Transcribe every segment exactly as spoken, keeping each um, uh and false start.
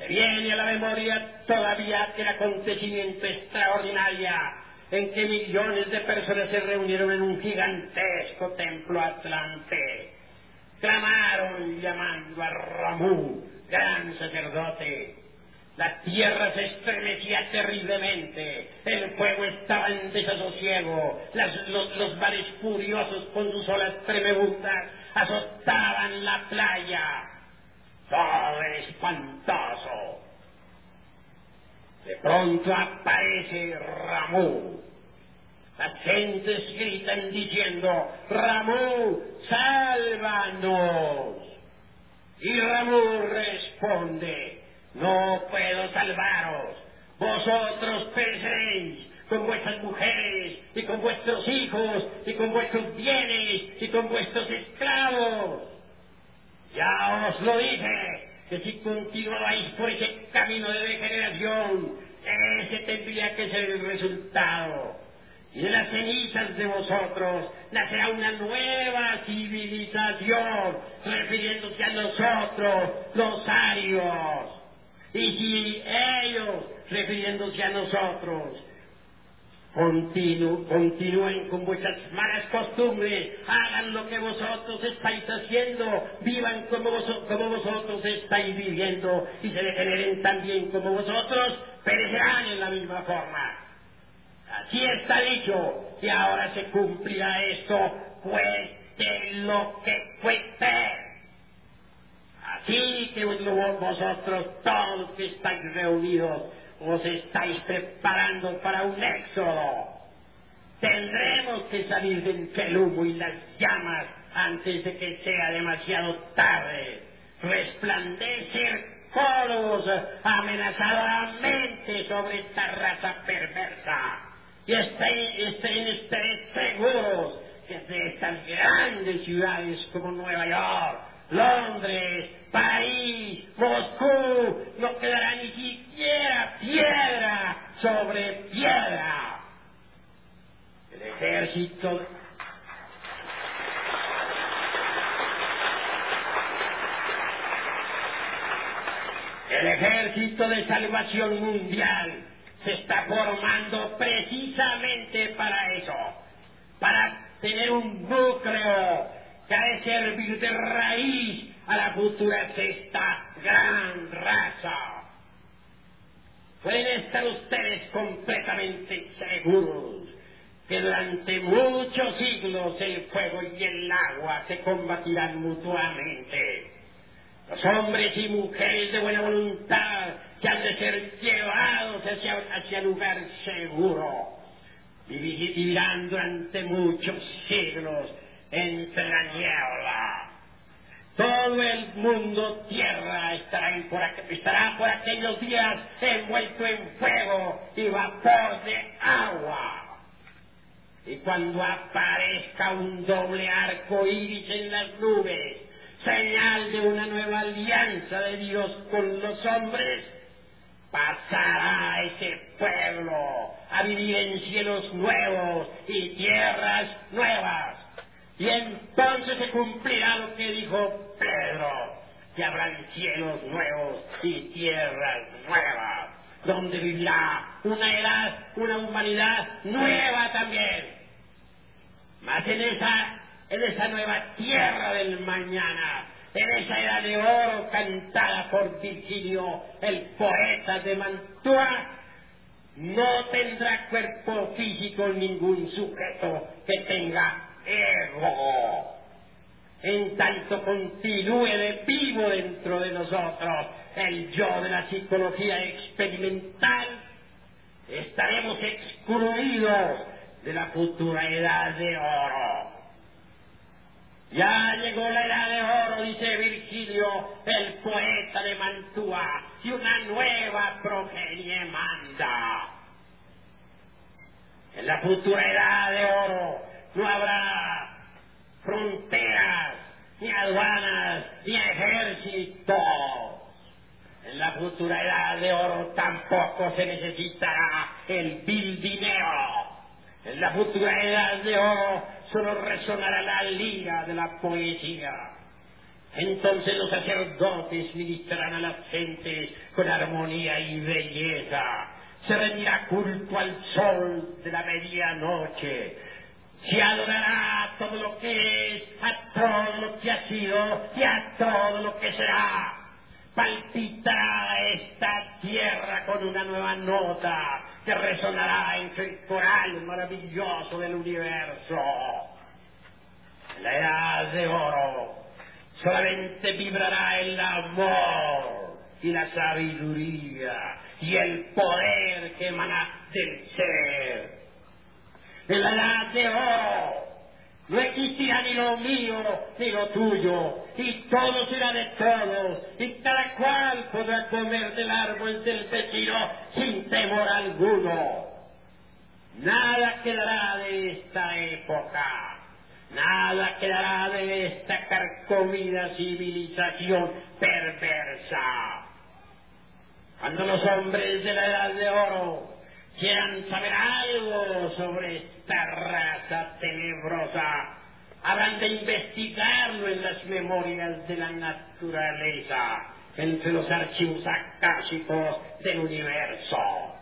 Me viene a la memoria todavía aquel acontecimiento extraordinario en que millones de personas se reunieron en un gigantesco templo atlante. Clamaron llamando a Ramú, gran sacerdote. La tierra se estremecía terriblemente, el fuego estaba en desasosiego, las, los, los mares furiosos con sus olas tremebundas azotaban la playa. Todo era espantoso. De pronto aparece Ramú. Las gentes gritan diciendo: Ramú, sálvanos. Y Ramú responde: no puedo salvaros. Vosotros pereceréis con vuestras mujeres y con vuestros hijos y con vuestros bienes y con vuestros esclavos. Ya os lo dije, que si continuabais por ese camino de degeneración, ese tendría que ser el resultado. Y de las cenizas de vosotros nacerá una nueva civilización, refiriéndose a nosotros, los arios. Y si ellos, refiriéndose a nosotros, continu, continúen con vuestras malas costumbres, hagan lo que vosotros estáis haciendo, vivan como, vos, como vosotros estáis viviendo, y se degeneren también como vosotros, perecerán en la misma forma. Así está dicho, y ahora se cumplirá esto, cueste lo que cueste. Así que vosotros, todos los que estáis reunidos, os estáis preparando para un éxodo. Tendremos que salir entre el humo y las llamas antes de que sea demasiado tarde. Resplandecer coros amenazadoramente sobre esta raza perversa. Y estén, estén seguros que de estas grandes ciudades como Nueva York, Londres, París, Moscú, no quedará ni siquiera piedra sobre piedra. El ejército el ejército de salvación mundial se está formando precisamente para eso, para tener un núcleo que ha de servir de raíz a la futura sexta gran raza. Pueden estar ustedes completamente seguros que durante muchos siglos el fuego y el agua se combatirán mutuamente. Los hombres y mujeres de buena voluntad que han de ser llevados hacia, hacia lugar seguro vivirán durante muchos siglos entre la niebla. Todo el mundo tierra estará por, estará por aquellos días envuelto en fuego y vapor de agua. Y cuando aparezca un doble arco iris en las nubes, señal de una nueva alianza de Dios con los hombres, pasará ese pueblo a vivir en cielos nuevos y tierras nuevas. Y entonces se cumplirá lo que dijo Pedro, que habrán cielos nuevos y tierras nuevas, donde vivirá una edad, una humanidad nueva también. Mas en esa, en esa nueva tierra del mañana, en esa edad de oro cantada por Virgilio, el poeta de Mantua, no tendrá cuerpo físico ningún sujeto que tenga ego. En tanto continúe de vivo dentro de nosotros el yo de la psicología experimental, estaremos excluidos de la futura edad de oro. Ya llegó la edad de oro, dice Virgilio, el poeta de Mantua, y una nueva progenie manda. En la futura edad de oro no habrá fronteras, ni aduanas, ni ejércitos. En la futura edad de oro tampoco se necesitará el vil dinero. En la futura edad de oro solo resonará la lira de la poesía. Entonces los sacerdotes ministrarán a las gentes con armonía y belleza. Se rendirá culto al sol de la medianoche. Se adorará a todo lo que es, a todo lo que ha sido y a todo lo que será. Palpitará esta tierra con una nueva nota que resonará entre el coral maravilloso del universo. En la edad de oro solamente vibrará el amor y la sabiduría y el poder que emana del ser. En la edad de oro no existirá ni lo mío ni lo tuyo, y todo será de todos, y cada cual podrá comer del árbol del vecino sin temor alguno. Nada quedará de esta época, nada quedará de esta carcomida civilización perversa. Cuando los hombres de la edad de oro quieran saber algo sobre esta raza tenebrosa, habrán de investigarlo en las memorias de la naturaleza, entre los archivos akáshicos del universo.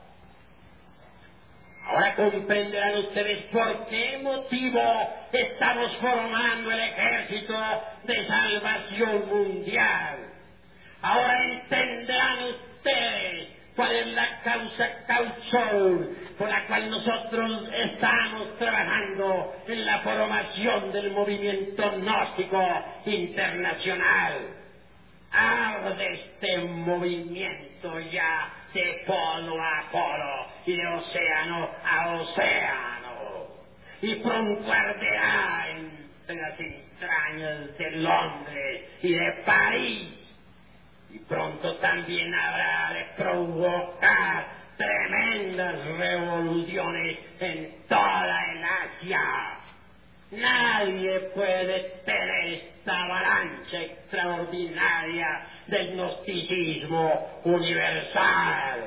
Ahora comprenderán ustedes por qué motivo estamos formando el ejército de salvación mundial. Ahora entenderán ustedes cuál es la causa causal por la cual nosotros estamos trabajando en la formación del movimiento gnóstico internacional. Arde este movimiento ya de polo a polo y de océano a océano, y pronto arderá entre las entrañas de Londres y de París, y pronto también habrá de provocar tremendas revoluciones en toda el Asia. Nadie puede detener esta avalancha extraordinaria del gnosticismo universal.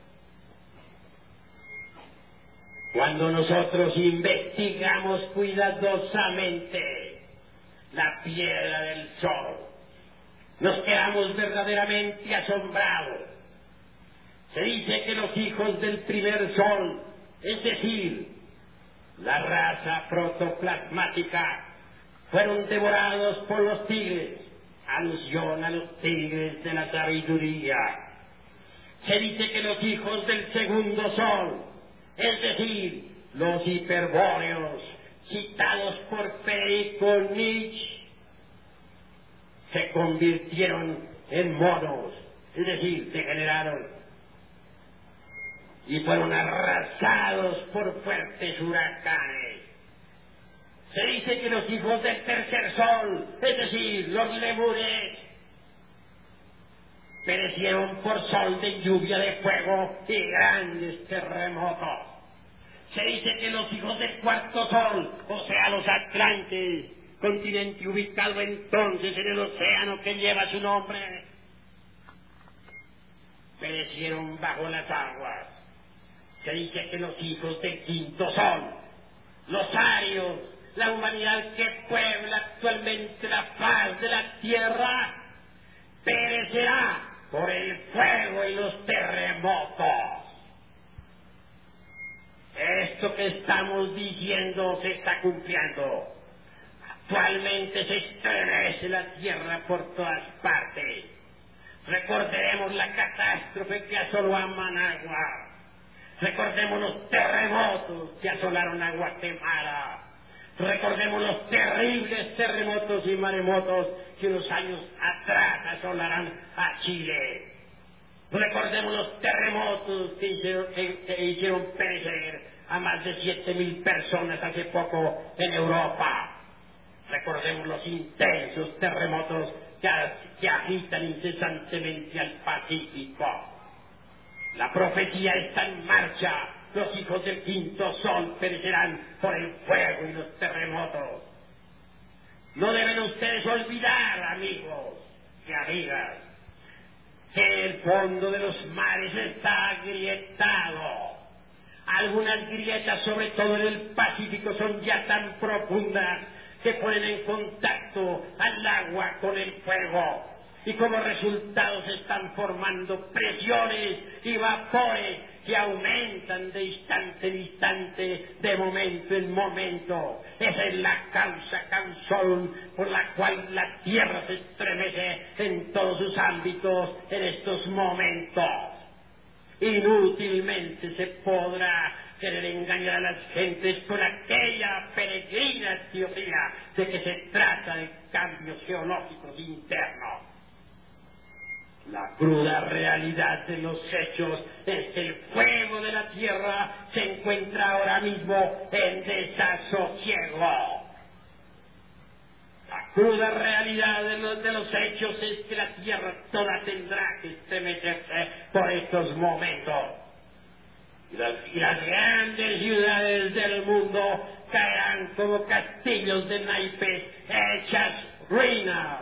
Cuando nosotros investigamos cuidadosamente la piedra del sol, nos quedamos verdaderamente asombrados. Se dice que los hijos del primer sol, es decir, la raza protoplasmática, fueron devorados por los tigres, alusión a los tigres de la sabiduría. Se dice que los hijos del segundo sol, es decir, los hiperbóreos, citados por Federico Nietzsche, se convirtieron en monos, es decir, degeneraron, y fueron arrasados por fuertes huracanes. Se dice que los hijos del tercer sol, es decir, los lemures, perecieron por sol de lluvia de fuego y grandes terremotos. Se dice que los hijos del cuarto sol, o sea, los Atlantes, continente ubicado entonces en el océano que lleva su nombre, perecieron bajo las aguas. Se dice que los hijos del quinto sol, los arios, la humanidad que puebla actualmente la faz de la tierra, perecerá por el fuego y los terremotos. Esto que estamos diciendo se está cumpliendo. Actualmente se estremece la tierra por todas partes. Recordemos la catástrofe que asoló a Managua. Recordemos los terremotos que asolaron a Guatemala. Recordemos los terribles terremotos y maremotos que unos años atrás asolaron a Chile. Recordemos los terremotos que hicieron, que, que hicieron perecer a más de siete mil personas hace poco en Europa. Recordemos los intensos terremotos que, que agitan incesantemente al Pacífico. La profecía está en marcha. Los hijos del quinto sol perecerán por el fuego y los terremotos. No deben ustedes olvidar, amigos y amigas, que el fondo de los mares está agrietado. Algunas grietas, sobre todo en el Pacífico, son ya tan profundas que ponen en contacto al agua con el fuego. Y como resultado se están formando presiones y vapores que aumentan de instante en instante, de momento en momento. Esa es la causa causal por la cual la Tierra se estremece en todos sus ámbitos en estos momentos. Inútilmente se podrá querer engañar a las gentes con aquella peregrina teoría de que se trata de cambios geológicos internos. La cruda realidad de los hechos es que el fuego de la Tierra se encuentra ahora mismo en desasosiego. La cruda realidad de los, de los hechos es que la Tierra toda tendrá que estremecerse por estos momentos. Y las, y las grandes ciudades del mundo caerán como castillos de naipes hechas ruinas.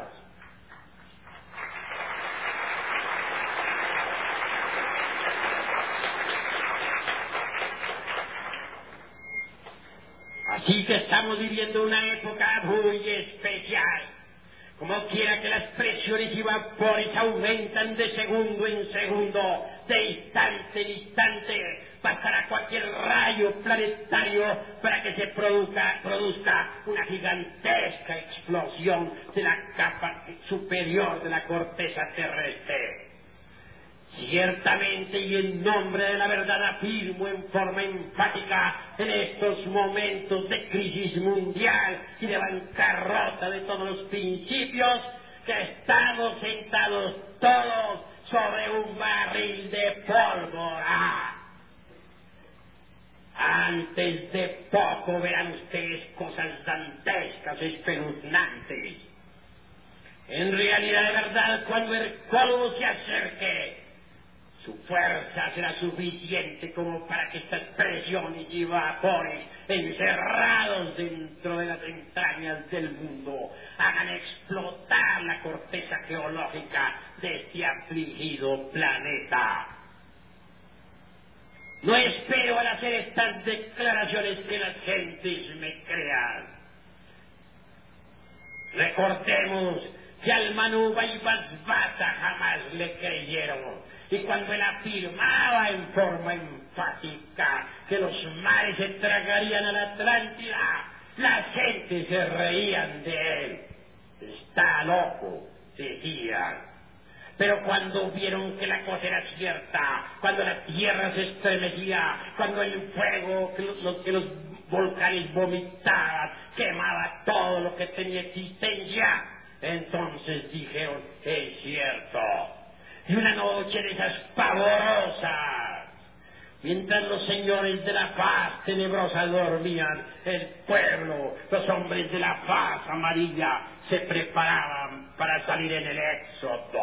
Así que estamos viviendo una época muy especial. Como quiera que las presiones y vapores aumentan de segundo en segundo, de instante en instante, bastará cualquier rayo planetario para que se produzca, produzca una gigantesca explosión de la capa superior de la corteza terrestre. Ciertamente y en nombre de la verdad afirmo en forma enfática en estos momentos de crisis mundial y de bancarrota de todos los principios que estamos sentados todos sobre un barril de pólvora. Antes de poco verán ustedes cosas dantescas, espeluznantes. En realidad de verdad cuando el colmo se acerque, su fuerza será suficiente como para que estas presiones y vapores encerrados dentro de las entrañas del mundo hagan explotar la corteza geológica de este afligido planeta. No espero al hacer estas declaraciones que las gentes me crean. Recordemos que al Manu Vaivasvata jamás le creyeron. Y cuando él afirmaba en forma enfática que los mares se tragarían a la Atlántida, la gente se reían de él. Está loco, decían. Pero cuando vieron que la cosa era cierta, cuando la tierra se estremecía, cuando el fuego que los, que los volcanes vomitaban, quemaba todo lo que tenía existencia, entonces dijeron, es cierto. Y una noche de esas pavorosas, mientras los señores de la paz tenebrosa dormían, el pueblo, los hombres de la paz amarilla, se preparaban para salir en el éxodo.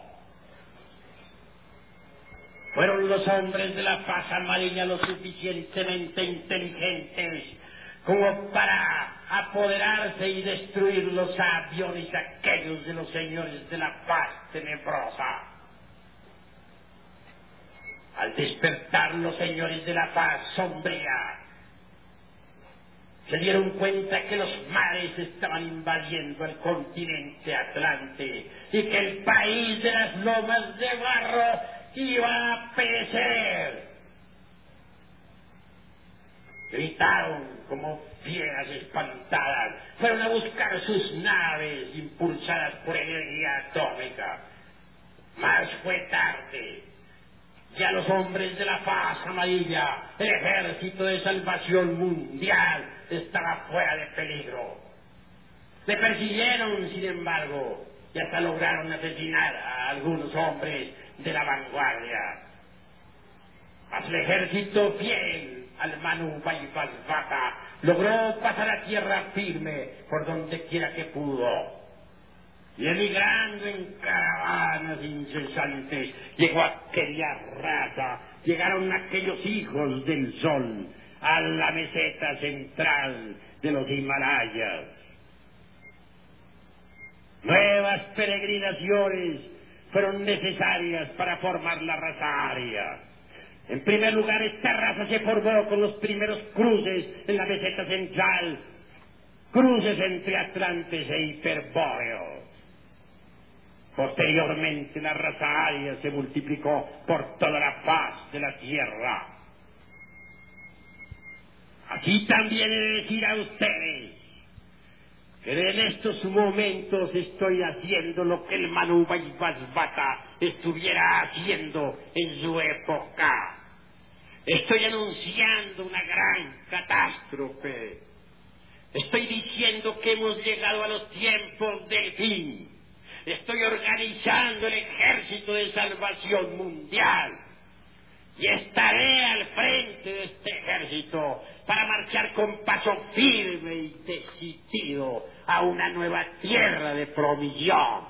Fueron los hombres de la paz amarilla lo suficientemente inteligentes como para apoderarse y destruir los aviones aquellos de los señores de la paz tenebrosa. Al despertar los señores de la paz sombría, se dieron cuenta que los mares estaban invadiendo el continente Atlante y que el país de las lomas de barro iba a perecer. Gritaron como fieras espantadas, fueron a buscar sus naves impulsadas por energía atómica. Mas fue tarde. Ya los hombres de la paz amarilla, el ejército de salvación mundial, estaba fuera de peligro. Le persiguieron, sin embargo, y hasta lograron asesinar a algunos hombres de la vanguardia. Mas el ejército fiel al Manu Vaivasvata logró pasar a tierra firme por donde quiera que pudo. Y emigrando en caravanas incesantes, llegó aquella raza, llegaron aquellos hijos del sol a la meseta central de los Himalayas. Nuevas peregrinaciones fueron necesarias para formar la raza aria. En primer lugar, esta raza se formó con los primeros cruces en la meseta central, cruces entre atlantes e hiperbóreos. Posteriormente la raza aria se multiplicó por toda la faz de la tierra. Aquí también he de decir a ustedes que en estos momentos estoy haciendo lo que el Manu Vaivasvata estuviera haciendo en su época. Estoy anunciando una gran catástrofe. Estoy diciendo que hemos llegado a los tiempos del fin. Estoy organizando el ejército de salvación mundial. Y estaré al frente de este ejército para marchar con paso firme y decidido a una nueva tierra de provisión.